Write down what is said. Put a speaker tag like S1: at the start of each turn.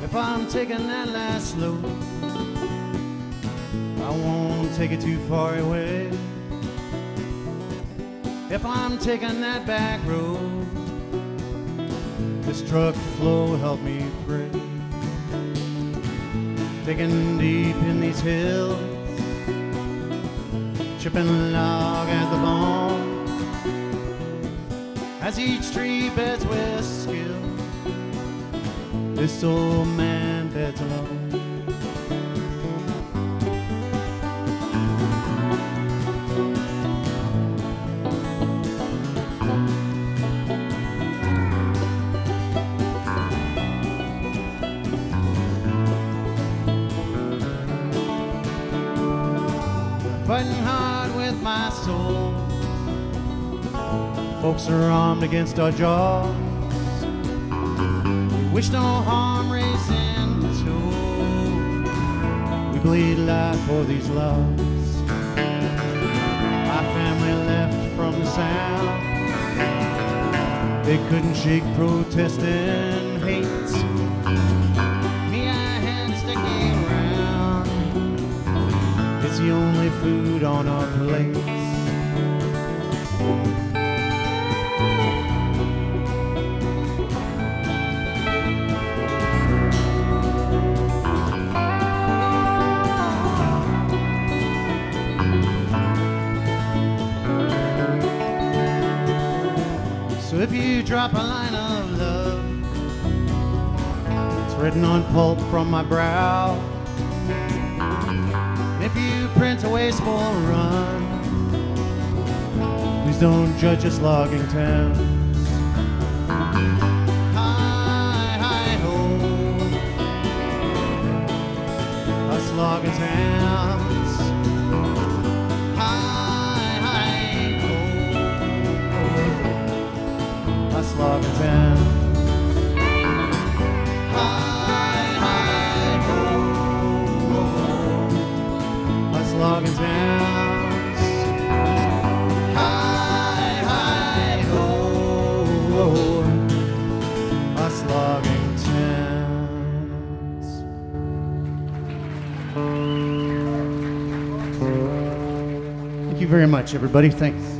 S1: If I'm taking that last slope, I won't take it too far away. If I'm taking that back road, this truck flow help me pray. Digging deep in these hills, chipping log at the bone, as each tree beds with skill, this old man beds alone. Fighting hard with my soul, folks are armed against our jaws. Wish no harm raising toll. We bleed life for these loves. My family left from the South. They couldn't shake protest and hate. Me, I had to stick around. It's the only food on our plates. So if you drop a line of love, it's written on pulp from my brow. And if you print a wasteful run, please don't judge us logging towns. Hi, hi, ho, us logging towns. Hi, hi, ho, us logging towns. Logging towns. Hi, hi, ho, ho, us logging towns. Thank you very much, everybody. Thanks.